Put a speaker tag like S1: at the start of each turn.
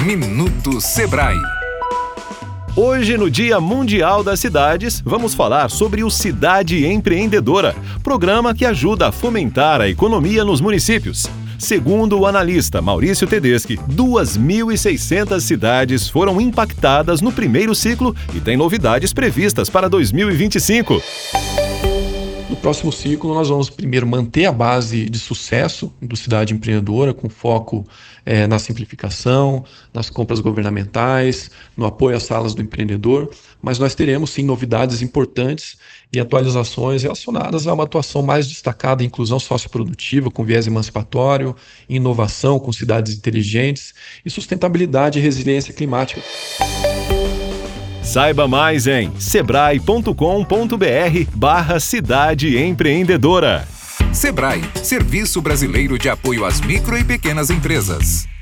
S1: Minuto Sebrae.
S2: Hoje, no Dia Mundial das Cidades, vamos falar sobre o Cidade Empreendedora, programa que ajuda a fomentar a economia nos municípios. Segundo o analista Maurício Tedeschi, 2.600 cidades foram impactadas no primeiro ciclo e tem novidades previstas para 2025.
S3: No próximo ciclo, nós vamos primeiro manter a base de sucesso do Cidade Empreendedora, com foco na simplificação, nas compras governamentais, no apoio às salas do empreendedor, mas nós teremos sim novidades importantes e atualizações relacionadas a uma atuação mais destacada em inclusão socioprodutiva, com viés emancipatório, inovação com cidades inteligentes e sustentabilidade e resiliência climática.
S2: Saiba mais em sebrae.com.br/Cidade Empreendedora.
S1: Sebrae, Serviço Brasileiro de Apoio às Micro e Pequenas Empresas.